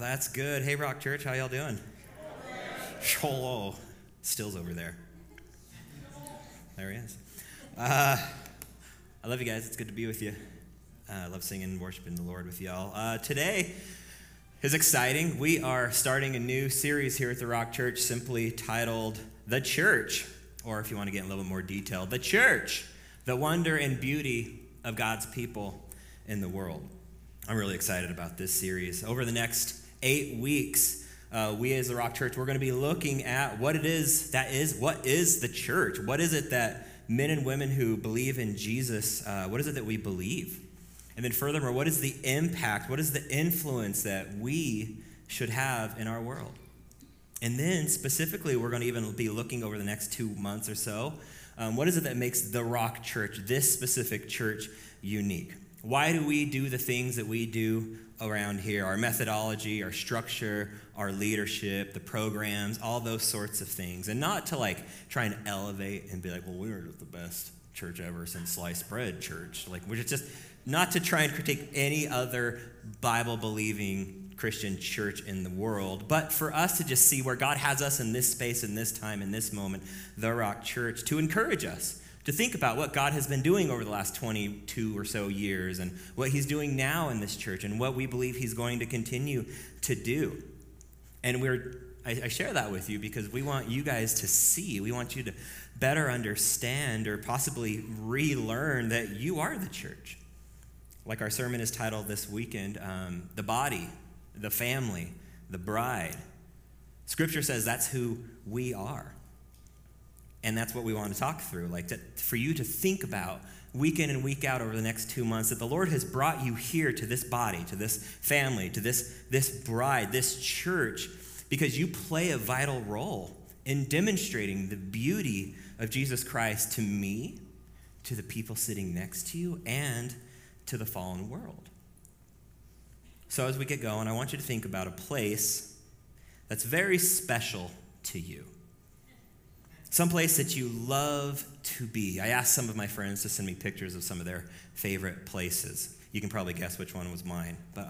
That's good. Hey, Rock Church, how y'all doing? Oh, Still's over there. There he is. I love you guys. It's good to be with you. I love singing and worshiping the Lord with y'all. Today is exciting. We are starting a new series here at the Rock Church simply titled The Church, or if you want to get a little bit more detailed, The Church, the wonder and beauty of God's people in the world. I'm really excited about this series. Over the next 8 weeks, we as the Rock Church, we're going to be looking at what is the church? What is it that men and women who believe in Jesus, what is it that we believe? And then furthermore, what is the impact, what is the influence that we should have in our world? And then specifically, we're going to even be looking over the next 2 months or so, what is it that makes the Rock Church, this specific church, unique? Why do we do the things that we do around here? Our methodology, our structure, our leadership, the programs, all those sorts of things. And not to try and elevate and be like, well, we were the best church ever since sliced bread church. Which is just not to try and critique any other Bible-believing Christian church in the world, but for us to just see where God has us in this space, in this time, in this moment, the Rock Church, to encourage us to think about what God has been doing over the last 22 or so years and what he's doing now in this church and what we believe he's going to continue to do. And I share that with you because we want you guys to see, we want you to better understand or possibly relearn that you are the church. Like our sermon is titled this weekend, the body, the family, the bride. Scripture says that's who we are. And that's what we want to talk through, for you to think about week in and week out over the next 2 months, that the Lord has brought you here to this body, to this family, to this bride, this church, because you play a vital role in demonstrating the beauty of Jesus Christ to me, to the people sitting next to you, and to the fallen world. So as we get going, I want you to think about a place that's very special to you. Someplace that you love to be. I asked some of my friends to send me pictures of some of their favorite places. You can probably guess which one was mine. But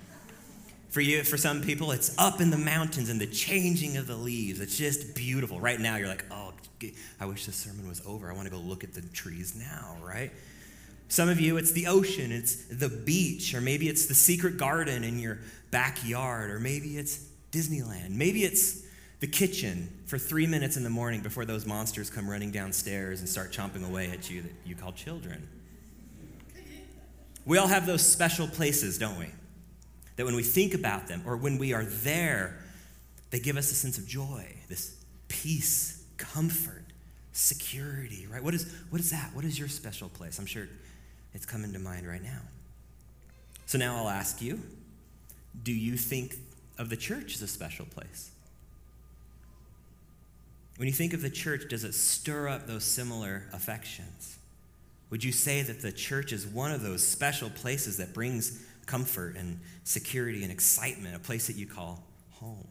for some people, it's up in the mountains and the changing of the leaves. It's just beautiful. Right now, you're like, oh, I wish this sermon was over. I want to go look at the trees now, right? Some of you, it's the ocean, it's the beach, or maybe it's the secret garden in your backyard, or maybe it's Disneyland. Maybe it's the kitchen for 3 minutes in the morning before those monsters come running downstairs and start chomping away at you that you call children. We all have those special places, don't we? That when we think about them or when we are there, they give us a sense of joy, this peace, comfort, security, right? What is that? What is your special place? I'm sure it's coming to mind right now. So now I'll ask you, do you think of the church as a special place? When you think of the church, does it stir up those similar affections? Would you say that the church is one of those special places that brings comfort and security and excitement, a place that you call home?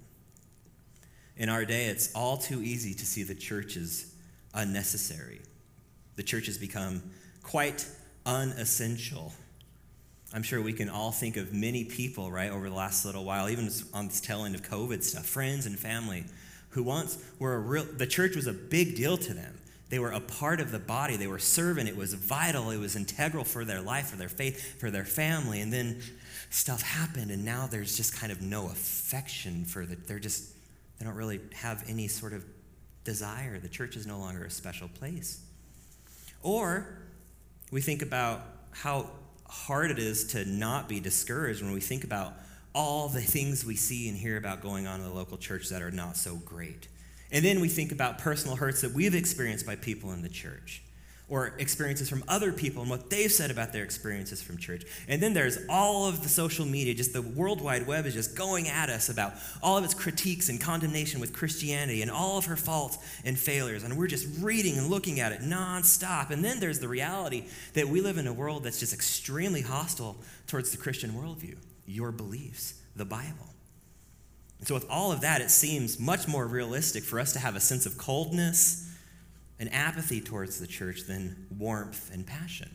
In our day, it's all too easy to see the church as unnecessary. The church has become quite unessential. I'm sure we can all think of many people, right, over the last little while, even on this tail end of COVID stuff, friends and family, who once the church was a big deal to them. They were a part of the body. They were serving. It was vital. It was integral for their life, for their faith, for their family. And then stuff happened, and now there's just kind of no affection for the, they don't really have any sort of desire. The church is no longer a special place. Or we think about how hard it is to not be discouraged when we think about all the things we see and hear about going on in the local church that are not so great. And then we think about personal hurts that we've experienced by people in the church, or experiences from other people and what they've said about their experiences from church. And then there's all of the social media, just the World Wide Web is just going at us about all of its critiques and condemnation with Christianity and all of her faults and failures. And we're just reading and looking at it nonstop. And then there's the reality that we live in a world that's just extremely hostile towards the Christian worldview, your beliefs, the Bible. And so with all of that, it seems much more realistic for us to have a sense of coldness and apathy towards the church than warmth and passion.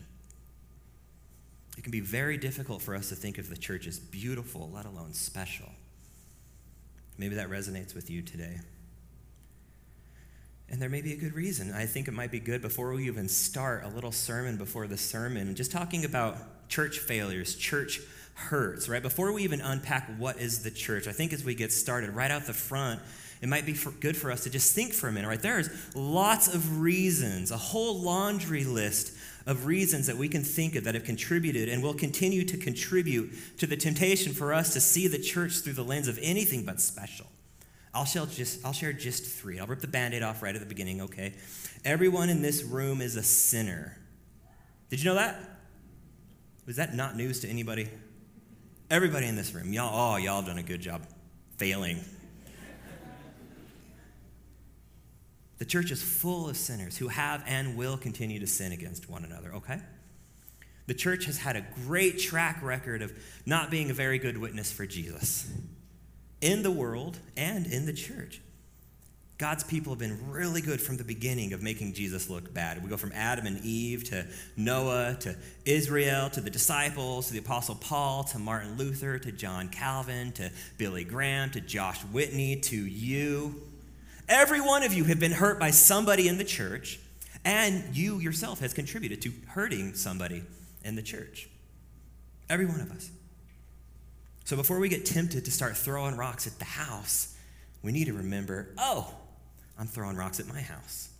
It can be very difficult for us to think of the church as beautiful, let alone special. Maybe that resonates with you today. And there may be a good reason. I think it might be good before we even start a little sermon before the sermon, just talking about church failures, church hurts, right? Before we even unpack what is the church, I think as we get started right out the front, it might be good for us to just think for a minute, right? There's lots of reasons, a whole laundry list of reasons that we can think of that have contributed and will continue to contribute to the temptation for us to see the church through the lens of anything but special. I'll share just 3. I'll rip the Band-Aid off right at the beginning, okay? Everyone in this room is a sinner. Did you know that? Was that not news to anybody? Everybody in this room. Y'all have done a good job failing. The church is full of sinners who have and will continue to sin against one another, okay? The church has had a great track record of not being a very good witness for Jesus in the world and in the church. God's people have been really good from the beginning of making Jesus look bad. We go from Adam and Eve to Noah to Israel to the disciples to the Apostle Paul to Martin Luther to John Calvin to Billy Graham to Josh Whitney to you. Every one of you have been hurt by somebody in the church, and you yourself has contributed to hurting somebody in the church. Every one of us. So before we get tempted to start throwing rocks at the house, we need to remember, I'm throwing rocks at my house.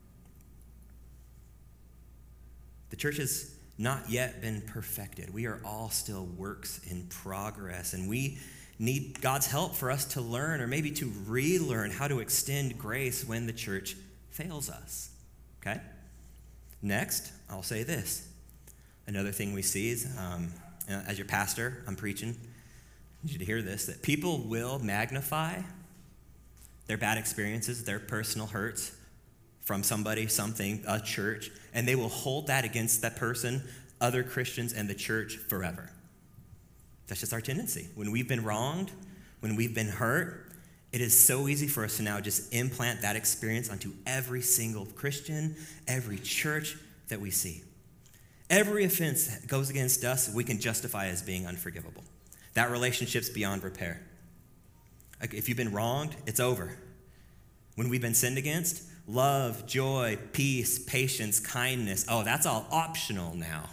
The church has not yet been perfected. We are all still works in progress, and we need God's help for us to learn or maybe to relearn how to extend grace when the church fails us. Okay? Next, I'll say this. Another thing we see is, as your pastor, I'm preaching, I need you to hear this, that people will magnify their bad experiences, their personal hurts from somebody, something, a church, and they will hold that against that person, other Christians, and the church forever. That's just our tendency. When we've been wronged, when we've been hurt, it is so easy for us to now just implant that experience onto every single Christian, every church that we see. Every offense that goes against us, we can justify as being unforgivable. That relationship's beyond repair. Like if you've been wronged, it's over. When we've been sinned against, love, joy, peace, patience, kindness, that's all optional now.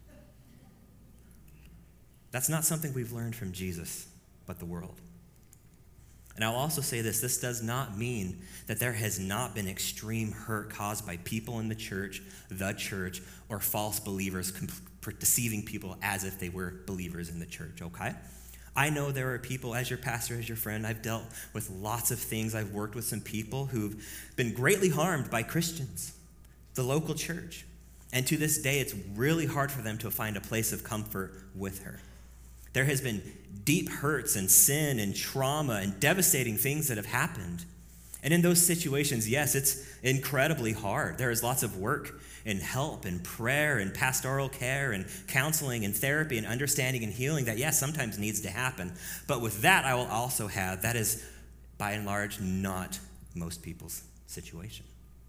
That's not something we've learned from Jesus, but the world. And I'll also say this does not mean that there has not been extreme hurt caused by people in the church, or false believers deceiving people as if they were believers in the church, okay? I know there are people, as your pastor, as your friend, I've dealt with lots of things. I've worked with some people who've been greatly harmed by Christians, the local church. And to this day, it's really hard for them to find a place of comfort with her. There has been deep hurts and sin and trauma and devastating things that have happened. And in those situations, yes, it's incredibly hard. There is lots of work and help and prayer and pastoral care and counseling and therapy and understanding and healing that, yes, sometimes needs to happen. But with that, I will also have, that is, by and large, not most people's situation.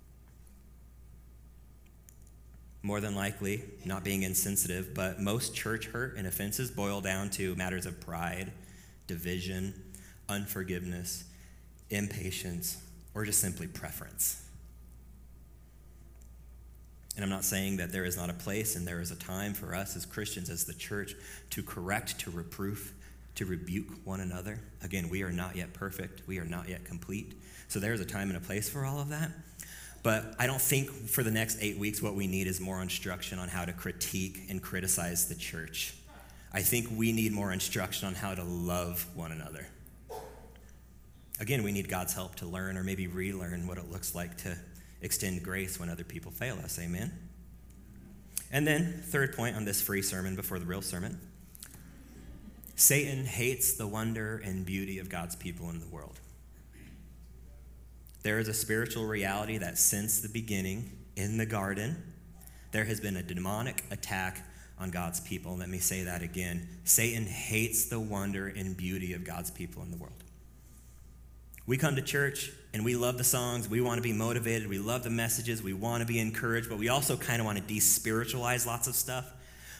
More than likely, not being insensitive, but most church hurt and offenses boil down to matters of pride, division, unforgiveness, impatience, or just simply preference. And I'm not saying that there is not a place and there is a time for us as Christians, as the church, to correct, to reproof, to rebuke one another. Again, we are not yet perfect. We are not yet complete. So there is a time and a place for all of that. But I don't think for the next 8 weeks what we need is more instruction on how to critique and criticize the church. I think we need more instruction on how to love one another. Again, we need God's help to learn or maybe relearn what it looks like to extend grace when other people fail us. Amen? And then, third point on this free sermon before the real sermon. Satan hates the wonder and beauty of God's people in the world. There is a spiritual reality that since the beginning in the garden, there has been a demonic attack on God's people. Let me say that again. Satan hates the wonder and beauty of God's people in the world. We come to church and we love the songs. We want to be motivated. We love the messages. We want to be encouraged, but we also kind of want to de-spiritualize lots of stuff.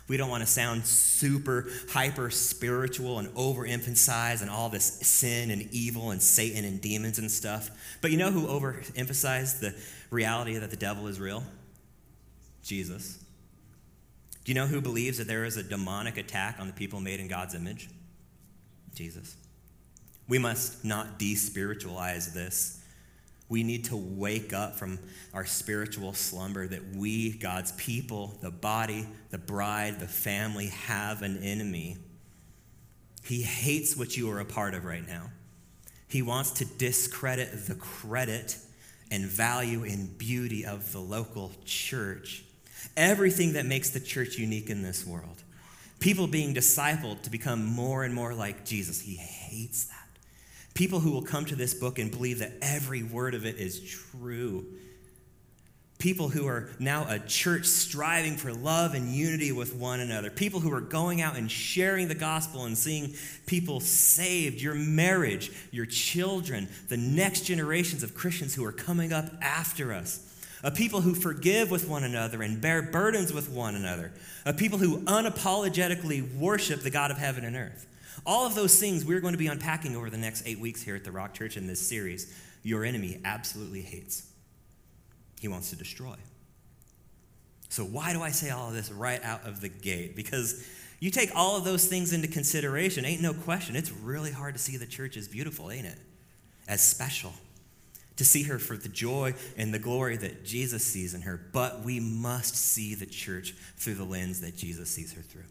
We don't want to sound super hyper spiritual and overemphasize and all this sin and evil and Satan and demons and stuff. But you know who overemphasized the reality that the devil is real? Jesus. Do you know who believes that there is a demonic attack on the people made in God's image? Jesus. We must not de-spiritualize this. We need to wake up from our spiritual slumber that we, God's people, the body, the bride, the family, have an enemy. He hates what you are a part of right now. He wants to discredit the credit and value and beauty of the local church. Everything that makes the church unique in this world. People being discipled to become more and more like Jesus. He hates that. People who will come to this book and believe that every word of it is true. People who are now a church striving for love and unity with one another. People who are going out and sharing the gospel and seeing people saved. Your marriage, your children, the next generations of Christians who are coming up after us. A people who forgive with one another and bear burdens with one another. A people who unapologetically worship the God of heaven and earth. All of those things we're going to be unpacking over the next 8 weeks here at the Rock Church in this series. Your enemy absolutely hates. He wants to destroy. So why do I say all of this right out of the gate? Because you take all of those things into consideration, ain't no question, it's really hard to see the church as beautiful, ain't it? As special. To see her for the joy and the glory that Jesus sees in her. But we must see the church through the lens that Jesus sees her through.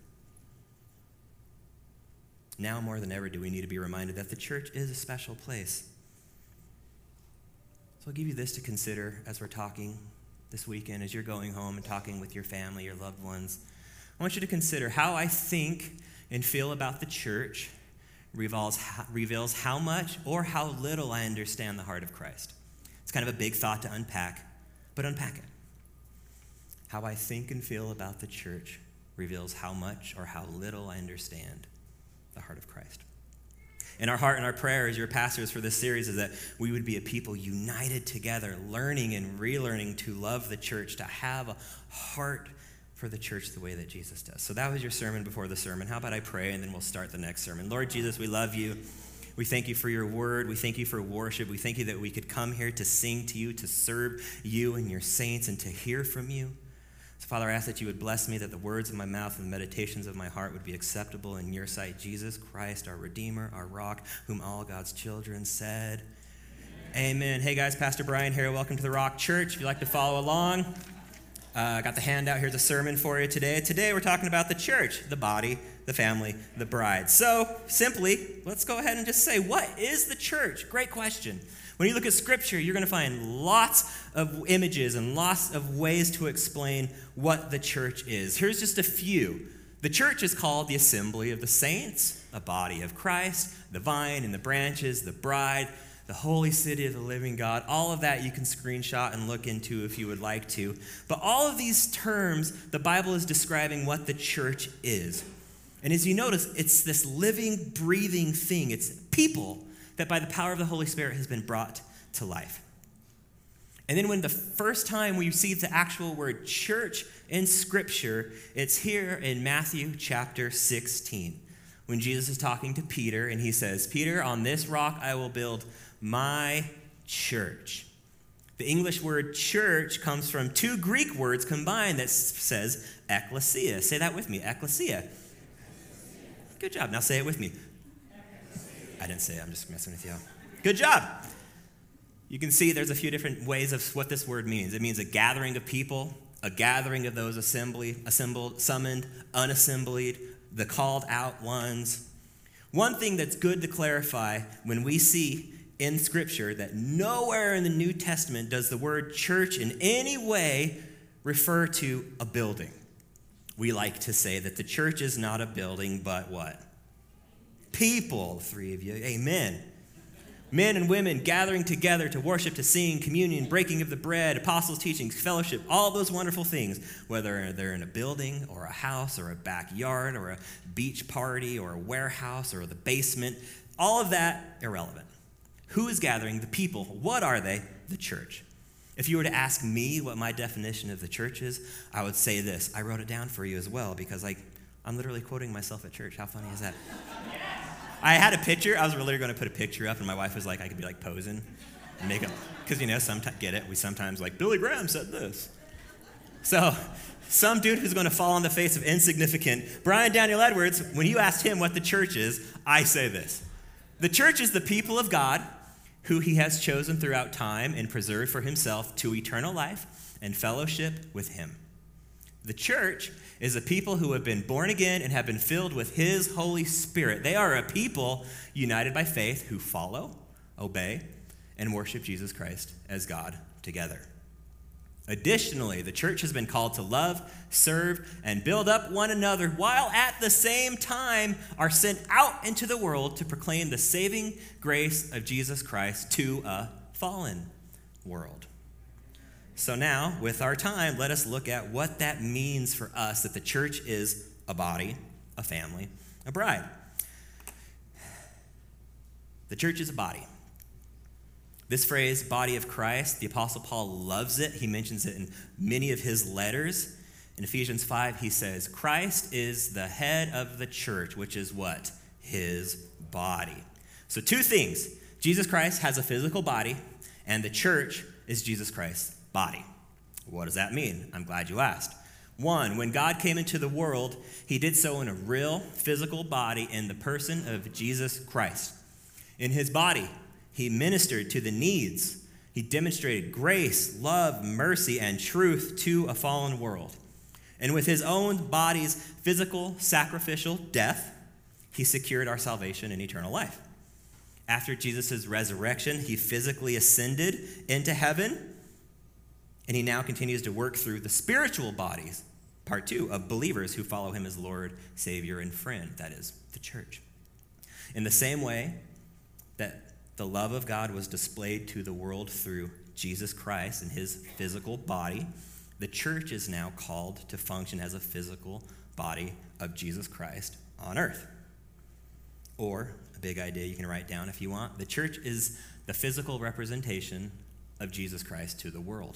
Now more than ever do we need to be reminded that the church is a special place. So I'll give you this to consider as we're talking this weekend, as you're going home and talking with your family, your loved ones. I want you to consider how I think and feel about the church reveals how much or how little I understand the heart of Christ. It's kind of a big thought to unpack, but unpack it. How I think and feel about the church reveals how much or how little I understand the heart of Christ. And our heart and our prayer as your pastors for this series is that we would be a people united together, learning and relearning to love the church, to have a heart for the church the way that Jesus does. So that was your sermon before the sermon. How about I pray and then we'll start the next sermon. Lord Jesus, we love you. We thank you for your word. We thank you for worship. We thank you that we could come here to sing to you, to serve you and your saints, and to hear from you. So, Father, I ask that you would bless me, that the words of my mouth and the meditations of my heart would be acceptable in your sight. Jesus Christ, our Redeemer, our rock, whom all God's children said, Amen. Hey, guys, Pastor Brian here. Welcome to the Rock Church. If you'd like to follow along, I got the handout. Here's a sermon for you today. Today, we're talking about the church, the body, the family, the bride. So, simply, let's go ahead and just say, what is the church? Great question. When you look at Scripture, you're going to find lots of images and lots of ways to explain what the church is. Here's just a few. The church is called the assembly of the saints, a body of Christ, the vine and the branches, the bride, the holy city of the living God. All of that you can screenshot and look into if you would like to. But all of these terms, the Bible is describing what the church is. And as you notice, it's this living, breathing thing. It's people that by the power of the Holy Spirit has been brought to life. And then when the first time we see the actual word church in Scripture, it's here in Matthew chapter 16, when Jesus is talking to Peter, and he says, Peter, on this rock I will build my church. The English word church comes from two Greek words combined that says ecclesia. Say that with me, ecclesia. Good job. Now say it with me. I didn't say it. I'm just messing with you. Good job. You can see there's a few different ways of what this word means. It means a gathering of people, a gathering of those assembled, summoned, unassembled, the called out ones. One thing that's good to clarify when we see in Scripture that nowhere in the New Testament does the word church in any way refer to a building. We like to say that the church is not a building, but what? People, three of you. Amen. Men and women gathering together to worship, to sing, communion, breaking of the bread, apostles' teachings, fellowship, all those wonderful things, whether they're in a building or a house or a backyard or a beach party or a warehouse or the basement, all of that irrelevant. Who is gathering? The people. What are they? The church. If you were to ask me what my definition of the church is, I would say this. I wrote it down for you as well because I'm literally quoting myself at church. How funny is that? I had a picture. I was literally going to put a picture up, and my wife was like, I could be like posing and make up. Because, sometimes, get it? We sometimes Billy Graham said this. So some dude who's going to fall on the face of insignificant Brian Daniel Edwards, when you asked him what the church is, I say this. The church is the people of God who he has chosen throughout time and preserved for himself to eternal life and fellowship with him. The church is a people who have been born again and have been filled with his Holy Spirit. They are a people united by faith who follow, obey, and worship Jesus Christ as God together. Additionally, the church has been called to love, serve, and build up one another while at the same time are sent out into the world to proclaim the saving grace of Jesus Christ to a fallen world. So now, with our time, let us look at what that means for us, that the church is a body, a family, a bride. The church is a body. This phrase, body of Christ, the Apostle Paul loves it. He mentions it in many of his letters. In Ephesians 5, he says, Christ is the head of the church, which is what? His body. So two things. Jesus Christ has a physical body, and the church is Jesus Christ's body. What does that mean? I'm glad you asked. One, when God came into the world, he did so in a real physical body in the person of Jesus Christ. In his body, he ministered to the needs. He demonstrated grace, love, mercy, and truth to a fallen world. And with his own body's physical sacrificial death, he secured our salvation and eternal life. After Jesus' resurrection, he physically ascended into heaven, and he now continues to work through the spiritual bodies, part 2, of believers who follow him as Lord, Savior, and friend, that is, the church. In the same way that the love of God was displayed to the world through Jesus Christ and his physical body, the church is now called to function as a physical body of Jesus Christ on earth. Or, a big idea you can write down if you want, the church is the physical representation of Jesus Christ to the world.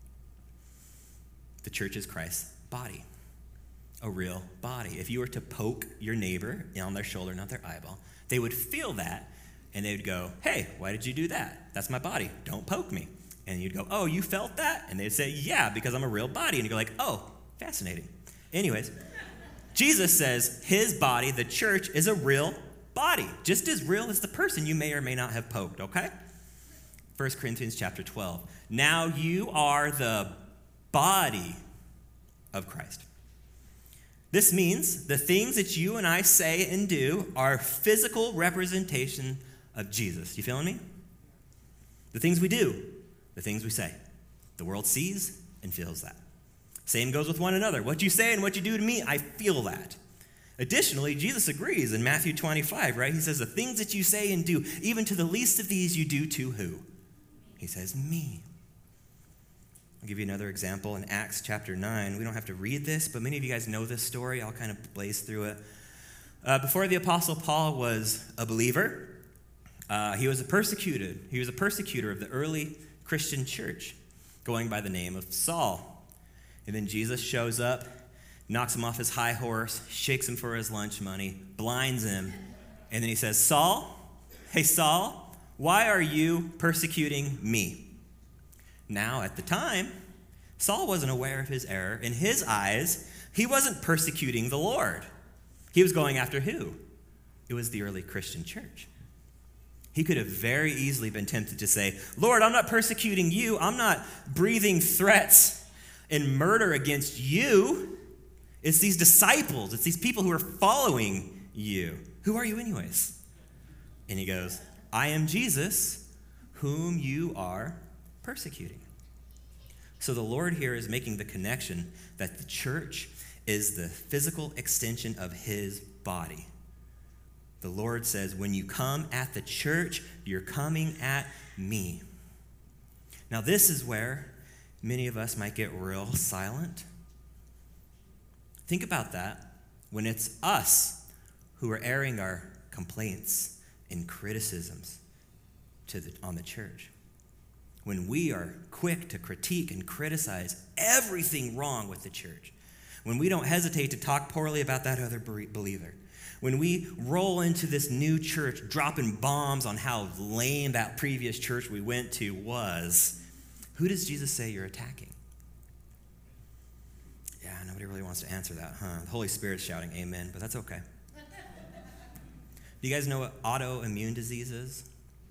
The church is Christ's body, a real body. If you were to poke your neighbor on their shoulder, not their eyeball, they would feel that. And they would go, hey, why did you do that? That's my body. Don't poke me. And you'd go, oh, you felt that? And they'd say, yeah, because I'm a real body. And you'd go like, oh, fascinating. Anyways, Jesus says his body, the church, is a real body, just as real as the person you may or may not have poked, okay? 1 Corinthians chapter 12. Now you are the body of Christ. This means the things that you and I say and do are physical representation of Jesus. You feeling me? The things we do, the things we say. The world sees and feels that. Same goes with one another. What you say and what you do to me, I feel that. Additionally, Jesus agrees in Matthew 25, right? He says, the things that you say and do, even to the least of these you do to who? He says, me. I'll give you another example in Acts chapter 9. We don't have to read this, but many of you guys know this story. I'll kind of blaze through it. Before the Apostle Paul was a believer, he was a persecutor. He was a persecutor of the early Christian church, going by the name of Saul. And then Jesus shows up, knocks him off his high horse, shakes him for his lunch money, blinds him, and then he says, Saul, hey Saul, why are you persecuting me? Now, at the time, Saul wasn't aware of his error. In his eyes, he wasn't persecuting the Lord. He was going after who? It was the early Christian church. He could have very easily been tempted to say, Lord, I'm not persecuting you. I'm not breathing threats and murder against you. It's these disciples. It's these people who are following you. Who are you anyways? And he goes, I am Jesus, whom you are persecuting. So the Lord here is making the connection that the church is the physical extension of his body. The Lord says, when you come at the church, you're coming at me. Now, this is where many of us might get real silent. Think about that when it's us who are airing our complaints and criticisms on the church. when we are quick to critique and criticize everything wrong with the church, when we don't hesitate to talk poorly about that other believer, when we roll into this new church dropping bombs on how lame that previous church we went to was, who does Jesus say you're attacking? Yeah, nobody really wants to answer that, huh? The Holy Spirit's shouting amen, but that's okay. Do you guys know what autoimmune disease is?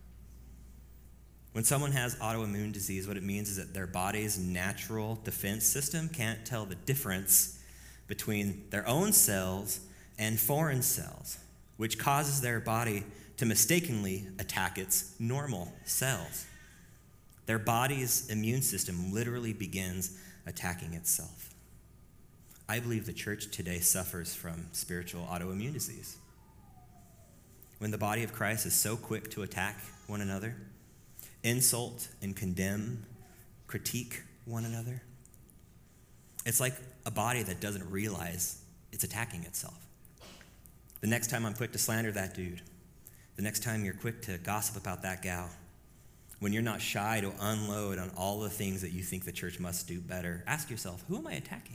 When someone has autoimmune disease, what it means is that their body's natural defense system can't tell the difference between their own cells and foreign cells, which causes their body to mistakenly attack its normal cells. Their body's immune system literally begins attacking itself. I believe the church today suffers from spiritual autoimmune disease. When the body of Christ is so quick to attack one another, insult and condemn, critique one another, it's like a body that doesn't realize it's attacking itself. The next time I'm quick to slander that dude, the next time you're quick to gossip about that gal, when you're not shy to unload on all the things that you think the church must do better, ask yourself, who am I attacking?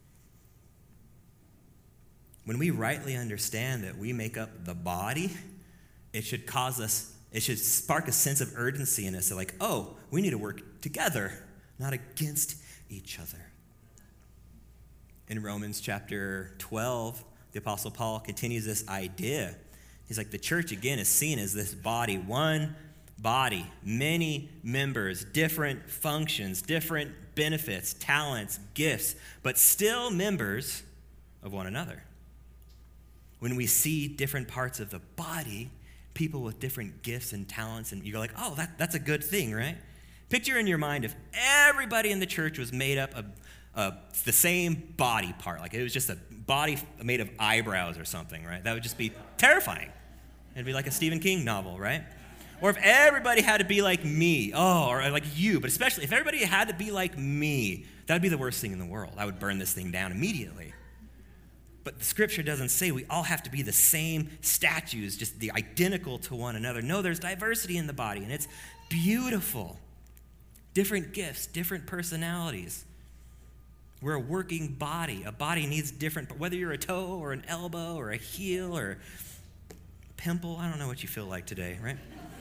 When we rightly understand that we make up the body, it should spark a sense of urgency in us, like, oh, we need to work together, not against each other. In Romans chapter 12, the Apostle Paul continues this idea. He's like, the church, again, is seen as this body, one body, many members, different functions, different benefits, talents, gifts, but still members of one another. When we see different parts of the body, people with different gifts and talents, and you're like, oh, that's a good thing, right? Picture in your mind if everybody in the church was made up of the same body part, like it was just a body made of eyebrows or something, right? That would just be terrifying. It'd be like a Stephen King novel, right? Or if everybody had to be like me, or like you, but especially if everybody had to be like me, that would be the worst thing in the world. I would burn this thing down immediately. But the scripture doesn't say we all have to be the same statues, just the identical to one another. No, there's diversity in the body, and it's beautiful. Different gifts, different personalities. We're a working body. A body needs different, whether you're a toe or an elbow or a heel or a pimple, I don't know what you feel like today, right?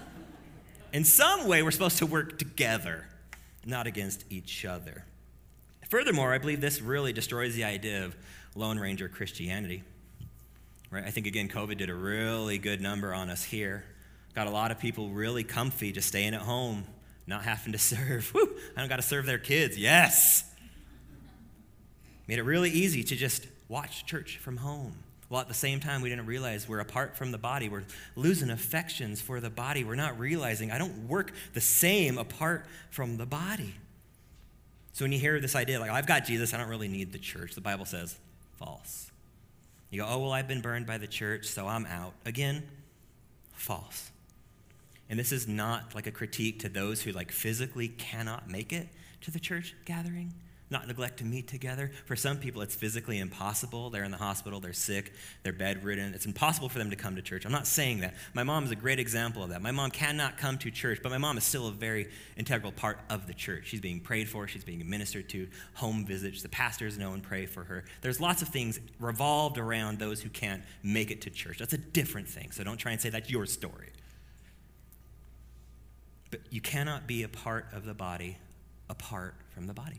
In some way, we're supposed to work together, not against each other. Furthermore, I believe this really destroys the idea of Lone Ranger Christianity, right? I think, again, COVID did a really good number on us here. Got a lot of people really comfy just staying at home, not having to serve. Woo! I don't got to serve their kids. Yes! Made it really easy to just watch church from home. While at the same time, we didn't realize we're apart from the body. We're losing affections for the body. We're not realizing I don't work the same apart from the body. So when you hear this idea, like, I've got Jesus, I don't really need the church, the Bible says, false. You go, oh, well, I've been burned by the church, so I'm out. Again, false. And this is not like a critique to those who like physically cannot make it to the church gathering, not neglect to meet together. For some people, it's physically impossible. They're in the hospital, they're sick, they're bedridden. It's impossible for them to come to church. I'm not saying that. My mom is a great example of that. My mom cannot come to church, but my mom is still a very integral part of the church. She's being prayed for, she's being ministered to, home visits, the pastors know and pray for her. There's lots of things revolved around those who can't make it to church. That's a different thing, so don't try and say that's your story. But you cannot be a part of the body apart from the body.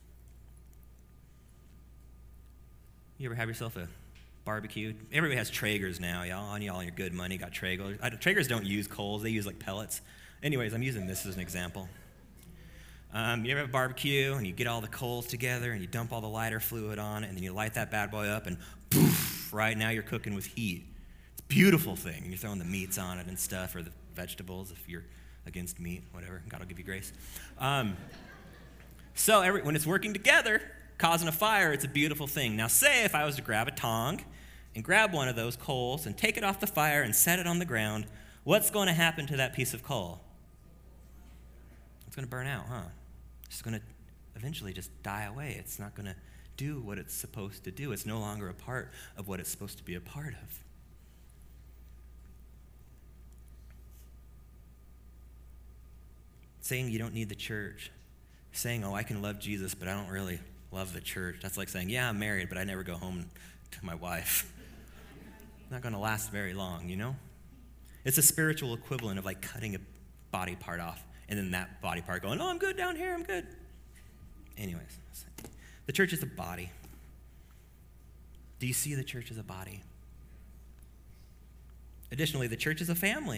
You ever have yourself a barbecue? Everybody has Traegers now, y'all. On y'all, your good money got Traegers. Traegers don't use coals; they use like pellets. Anyways, I'm using this as an example. You ever have a barbecue and you get all the coals together and you dump all the lighter fluid on it and then you light that bad boy up and poof! Right now you're cooking with heat. It's a beautiful thing. And you're throwing the meats on it and stuff, or the vegetables if you're against meat, whatever. God will give you grace. So when it's working together, causing a fire, it's a beautiful thing. Now say if I was to grab a tong and grab one of those coals and take it off the fire and set it on the ground, what's going to happen to that piece of coal? It's going to burn out, huh? It's going to eventually just die away. It's not going to do what it's supposed to do. It's no longer a part of what it's supposed to be a part of. saying you don't need the church, saying, oh, I can love Jesus, but I don't really love the church. That's like saying, yeah, I'm married, but I never go home to my wife. Not going to last very long, you know? It's a spiritual equivalent of like cutting a body part off and then that body part going, oh, I'm good down here, I'm good. Anyways, the church is a body. Do you see the church as a body? Additionally, the church is a family.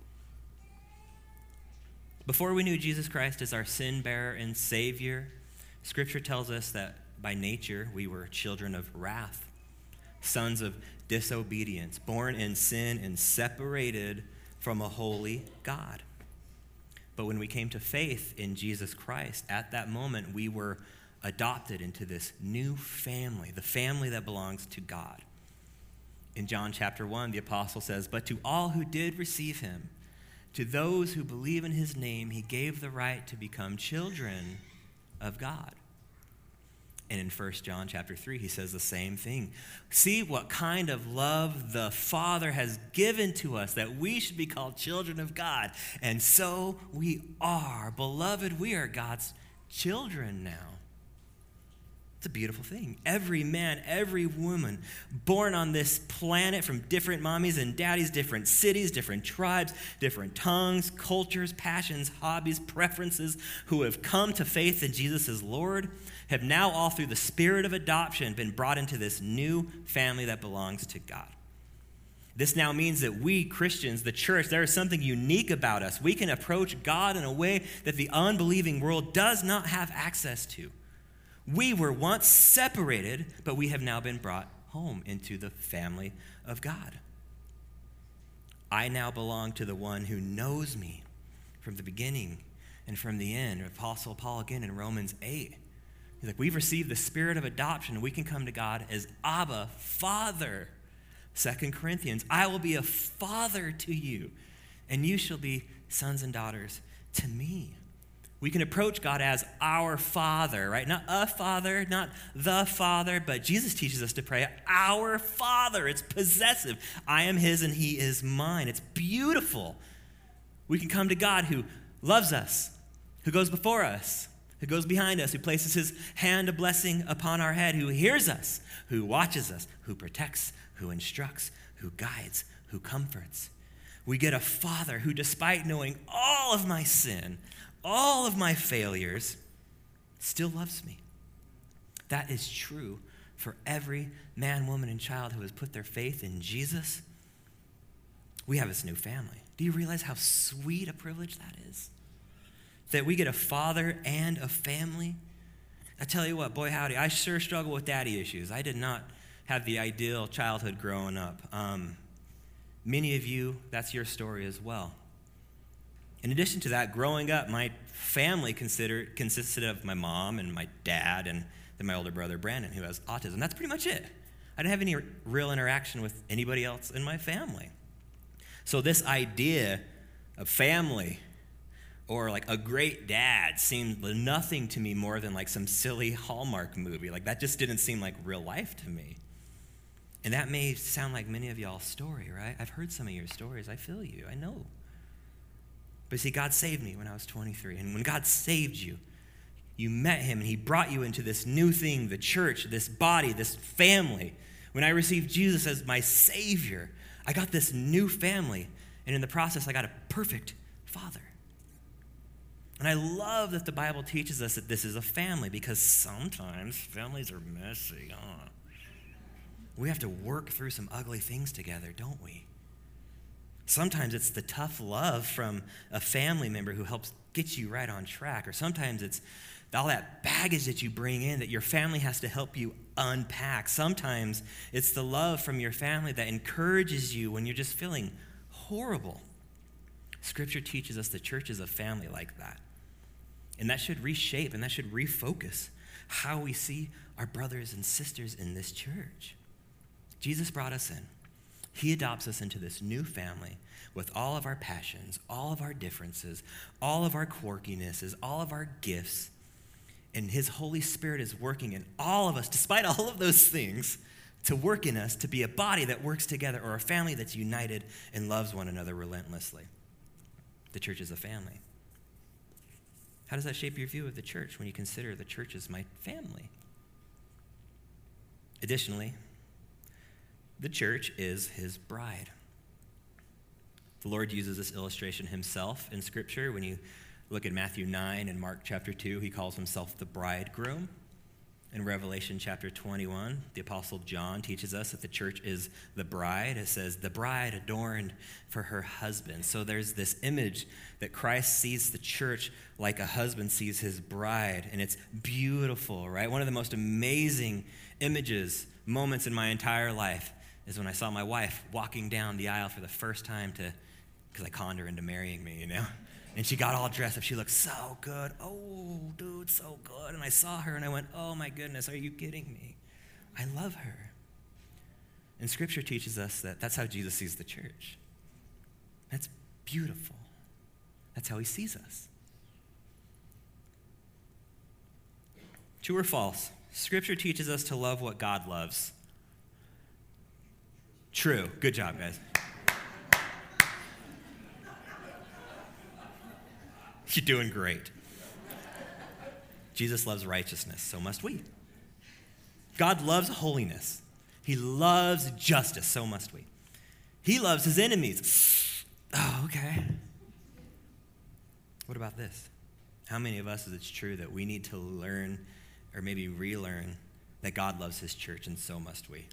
Before we knew Jesus Christ as our sin bearer and Savior, Scripture tells us that by nature we were children of wrath, sons of disobedience, born in sin and separated from a holy God. But when we came to faith in Jesus Christ, at that moment we were adopted into this new family, the family that belongs to God. In John chapter 1, the apostle says, "But to all who did receive him, to those who believe in his name, he gave the right to become children of God." And in 1 John chapter 3, he says the same thing. See what kind of love the Father has given to us, that we should be called children of God. And so we are. Beloved, we are God's children now. It's a beautiful thing. Every man, every woman born on this planet from different mommies and daddies, different cities, different tribes, different tongues, cultures, passions, hobbies, preferences, who have come to faith in Jesus as Lord, have now all through the spirit of adoption been brought into this new family that belongs to God. This now means that we Christians, the church, there is something unique about us. We can approach God in a way that the unbelieving world does not have access to. We were once separated, but we have now been brought home into the family of God. I now belong to the one who knows me from the beginning and from the end. Apostle Paul again in Romans 8. He's like, we've received the spirit of adoption, and we can come to God as Abba, Father. 2 Corinthians, I will be a father to you, and you shall be sons and daughters to me. We can approach God as our Father, right? Not a father, not the Father, but Jesus teaches us to pray, our Father. It's possessive. I am his and he is mine. It's beautiful. We can come to God who loves us, who goes before us, who goes behind us, who places his hand of blessing upon our head, who hears us, who watches us, who protects, who instructs, who guides, who comforts. We get a Father who, despite knowing all of my sin, all of my failures, still loves me. That is true for every man, woman, and child who has put their faith in Jesus. We have this new family. Do you realize how sweet a privilege that is? That we get a father and a family? I tell you what, boy howdy, I sure struggle with daddy issues. I did not have the ideal childhood growing up. Many of you, that's your story as well. In addition to that, growing up, my family consisted of my mom and my dad and then my older brother, Brandon, who has autism. That's pretty much it. I didn't have any real interaction with anybody else in my family. So this idea of family or like a great dad seemed nothing to me more than like some silly Hallmark movie. Like that just didn't seem like real life to me. And that may sound like many of y'all's story, right? I've heard some of your stories. I feel you. I know. But see, God saved me when I was 23. And when God saved you, you met him and he brought you into this new thing, the church, this body, this family. When I received Jesus as my Savior, I got this new family. And in the process, I got a perfect father. And I love that the Bible teaches us that this is a family, because sometimes families are messy. We have to work through some ugly things together, don't we? Sometimes it's the tough love from a family member who helps get you right on track. Or sometimes it's all that baggage that you bring in that your family has to help you unpack. Sometimes it's the love from your family that encourages you when you're just feeling horrible. Scripture teaches us the church is a family like that. And that should reshape and that should refocus how we see our brothers and sisters in this church. Jesus brought us in. He adopts us into this new family with all of our passions, all of our differences, all of our quirkinesses, all of our gifts. And his Holy Spirit is working in all of us, despite all of those things, to work in us to be a body that works together, or a family that's united and loves one another relentlessly. The church is a family. How does that shape your view of the church when you consider the church as my family? Additionally, the church is his bride. The Lord uses this illustration himself in Scripture. When you look at Matthew 9 and Mark chapter 2, he calls himself the bridegroom. In Revelation chapter 21, the Apostle John teaches us that the church is the bride. It says, the bride adorned for her husband. So there's this image that Christ sees the church like a husband sees his bride, and it's beautiful, right? One of the most amazing moments in my entire life is when I saw my wife walking down the aisle for the first time because I conned her into marrying me, And she got all dressed up. She looked so good. Oh, dude, so good. And I saw her and I went, oh my goodness, are you kidding me? I love her. And Scripture teaches us that that's how Jesus sees the church. That's beautiful. That's how he sees us. True or false? Scripture teaches us to love what God loves. True. Good job, guys. You're doing great. Jesus loves righteousness, so must we. God loves holiness. He loves justice, so must we. He loves his enemies. Oh, okay. What about this? How many of us is it true that we need to learn or maybe relearn that God loves his church, and so must we?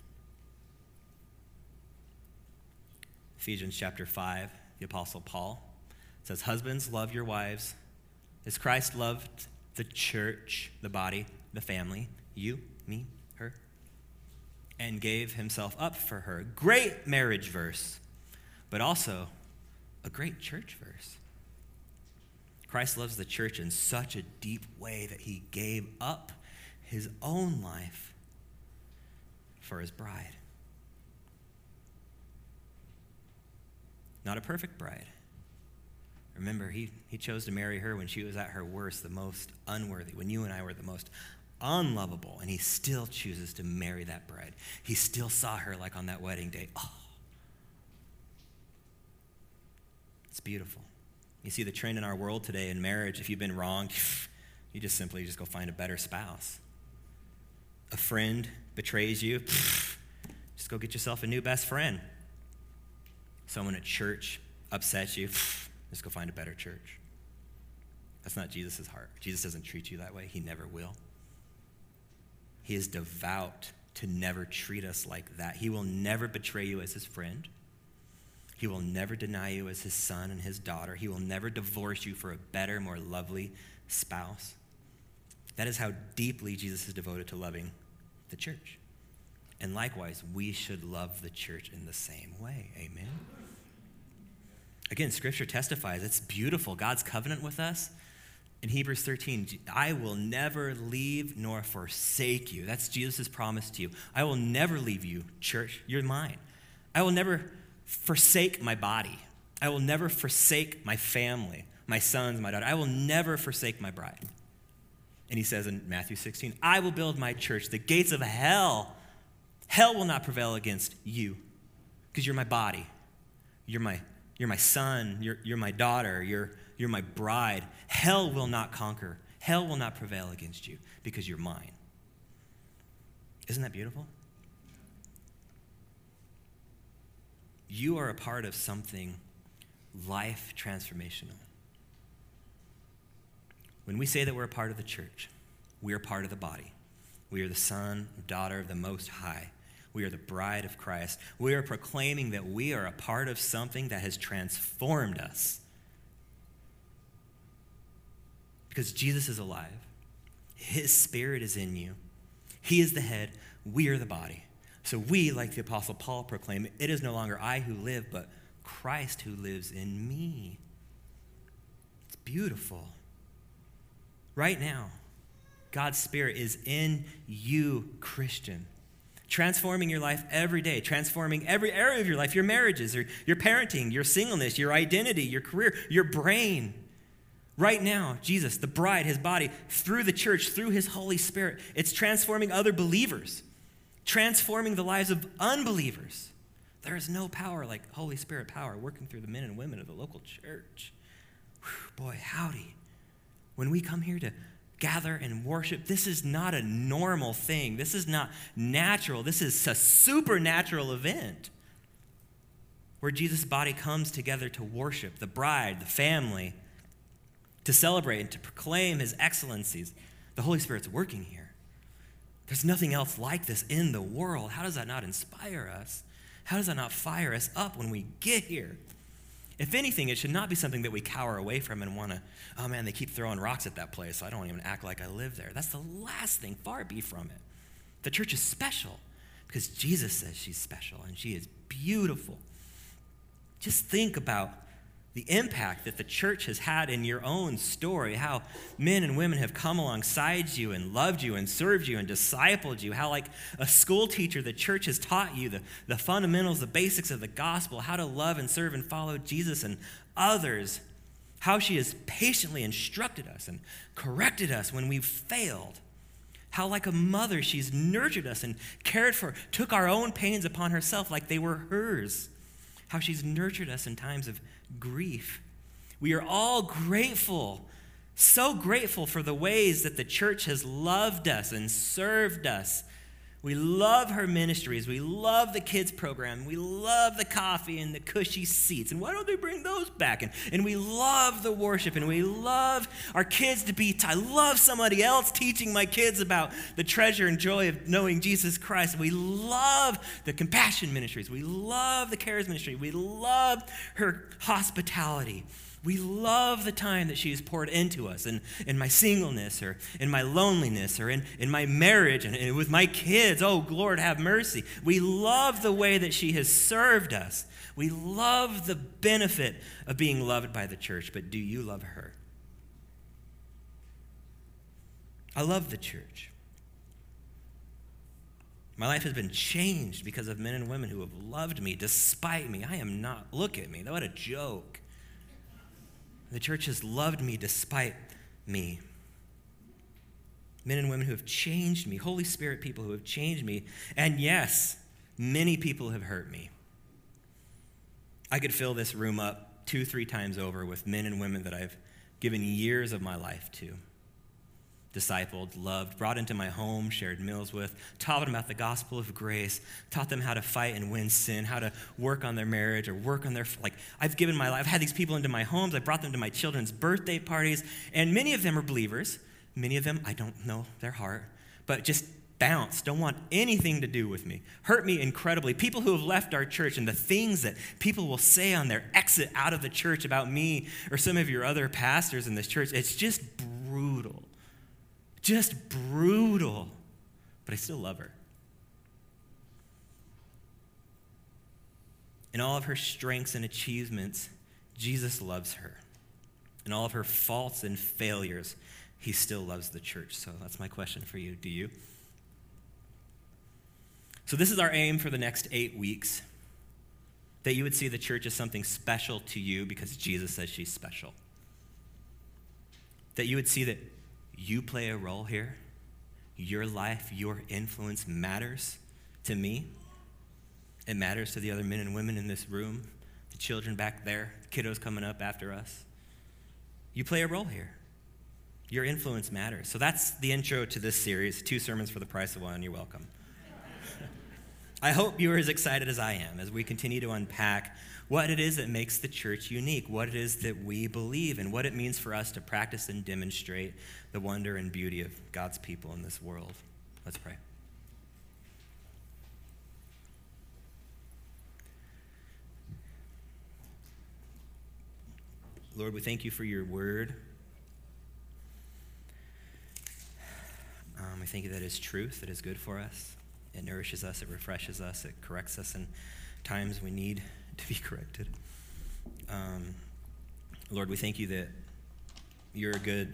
Ephesians chapter 5, the Apostle Paul says, husbands, love your wives as Christ loved the church, the body, the family, you, me, her, and gave himself up for her. Great marriage verse, but also a great church verse. Christ loves the church in such a deep way that he gave up his own life for his bride. Not a perfect bride. Remember, he chose to marry her when she was at her worst, the most unworthy, when you and I were the most unlovable, and he still chooses to marry that bride. He still saw her like on that wedding day. Oh, it's beautiful. You see the trend in our world today in marriage, if you've been wronged, you just simply go find a better spouse. A friend betrays you, just go get yourself a new best friend. Someone at church upsets you, just go find a better church. That's not Jesus' heart. Jesus doesn't treat you that way. He never will. He is devout to never treat us like that. He will never betray you as his friend. He will never deny you as his son and his daughter. He will never divorce you for a better, more lovely spouse. That is how deeply Jesus is devoted to loving the church. And likewise, we should love the church in the same way. Amen? Again, Scripture testifies it's beautiful. God's covenant with us. In Hebrews 13, I will never leave nor forsake you. That's Jesus' promise to you. I will never leave you, church. You're mine. I will never forsake my body. I will never forsake my family, my sons, my daughter. I will never forsake my bride. And he says in Matthew 16, I will build my church. The gates of hell will not prevail against you because you're my body. You're my son. You're my daughter. You're my bride. Hell will not conquer. Hell will not prevail against you because you're mine. Isn't that beautiful? You are a part of something life transformational. When we say that we're a part of the church, we are part of the body. We are the son, daughter of the Most High. We are the bride of Christ. We are proclaiming that we are a part of something that has transformed us. Because Jesus is alive. His Spirit is in you. He is the head. We are the body. So we, like the Apostle Paul, proclaim, it is no longer I who live, but Christ who lives in me. It's beautiful. Right now, God's Spirit is in you, Christian, transforming your life every day, transforming every area of your life, your marriages, your parenting, your singleness, your identity, your career, your brain. Right now, Jesus, the bride, his body, through the church, through his Holy Spirit, it's transforming other believers, transforming the lives of unbelievers. There is no power like Holy Spirit power working through the men and women of the local church. Whew, boy, howdy. When we come here to gather and worship, this is not a normal thing. This is not natural. This is a supernatural event where Jesus' body comes together to worship, the bride, the family, to celebrate and to proclaim his excellencies. The Holy Spirit's working here. There's nothing else like this in the world. How does that not inspire us? How does that not fire us up when we get here? If anything, it should not be something that we cower away from and want to, oh man, they keep throwing rocks at that place, so I don't even act like I live there. That's the last thing, far be from it. The church is special because Jesus says she's special and she is beautiful. Just think about the impact that the church has had in your own story, how men and women have come alongside you and loved you and served you and discipled you, how like a school teacher, the church has taught you the fundamentals, the basics of the gospel, how to love and serve and follow Jesus and others, how she has patiently instructed us and corrected us when we've failed, how like a mother she's nurtured us and cared for, took our own pains upon herself like they were hers, how she's nurtured us in times of grief. We are all grateful, so grateful for the ways that the church has loved us and served us. We love her ministries. We love the kids program. We love the coffee and the cushy seats. And why don't they bring those back? And we love the worship, and we love our kids to be, I love somebody else teaching my kids about the treasure and joy of knowing Jesus Christ. We love the compassion ministries. We love the cares ministry. We love her hospitality. We love the time that she has poured into us in my singleness or in my loneliness or in my marriage and with my kids. Oh, Lord, have mercy. We love the way that she has served us. We love the benefit of being loved by the church, but do you love her? I love the church. My life has been changed because of men and women who have loved me despite me. I am not, look at me, what a joke. The church has loved me despite me. Men and women who have changed me, Holy Spirit people who have changed me, and yes, many people have hurt me. I could fill this room up 2-3 times over with men and women that I've given years of my life to. Discipled, loved, brought into my home, shared meals with, taught them about the gospel of grace, taught them how to fight and win sin, how to work on their marriage or work on their, I've given my life, I've had these people into my homes, I brought them to my children's birthday parties, and many of them are believers. Many of them, I don't know their heart, but just bounce, don't want anything to do with me. Hurt me incredibly. People who have left our church and the things that people will say on their exit out of the church about me or some of your other pastors in this church, it's just brutal. Just brutal, but I still love her. In all of her strengths and achievements, Jesus loves her. In all of her faults and failures, he still loves the church. So that's my question for you. Do you? So this is our aim for the next 8 weeks, that you would see the church as something special to you because Jesus says she's special. That you would see that you play a role here. Your life, your influence matters to me. It matters to the other men and women in this room, the children back there, kiddos coming up after us. You play a role here. Your influence matters. So that's the intro to this series, 2 sermons for the price of 1. You're welcome. I hope you are as excited as I am as we continue to unpack what it is that makes the church unique, what it is that we believe, and what it means for us to practice and demonstrate the wonder and beauty of God's people in this world. Let's pray. Lord, we thank you for your word. We thank you that it is truth, that is good for us. It nourishes us, it refreshes us, it corrects us in times we need to be corrected. Lord, we thank you that you're a good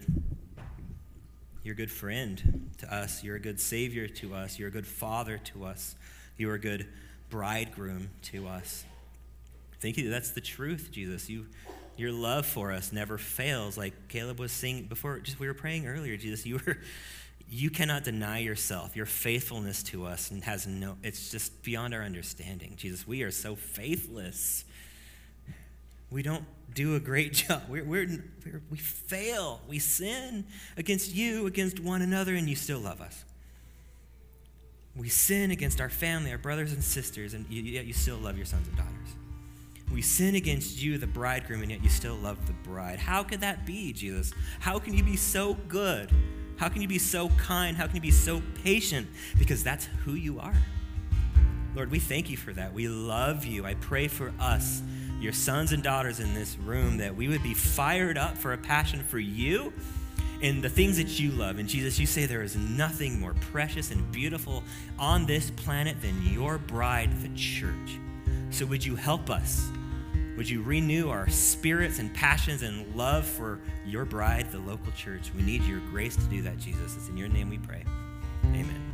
friend to us. You're a good Savior to us. You're a good Father to us. You're a good bridegroom to us. Thank you that that's the truth, Jesus. Your love for us never fails. Like Caleb was singing before, just we were praying earlier, Jesus, you cannot deny yourself. Your faithfulness to us and it's just beyond our understanding. Jesus, we are so faithless. We don't do a great job. We fail. We sin against you, against one another, and you still love us. We sin against our family, our brothers and sisters, and yet you still love your sons and daughters. We sin against you, the bridegroom, and yet you still love the bride. How could that be, Jesus? How can you be so good? How can you be so kind? How can you be so patient? Because that's who you are. Lord, we thank you for that. We love you. I pray for us, your sons and daughters in this room, that we would be fired up for a passion for you and the things that you love. And Jesus, you say there is nothing more precious and beautiful on this planet than your bride, the church. So would you help us? Would you renew our spirits and passions and love for your bride, the local church? We need your grace to do that, Jesus. It's in your name we pray. Amen.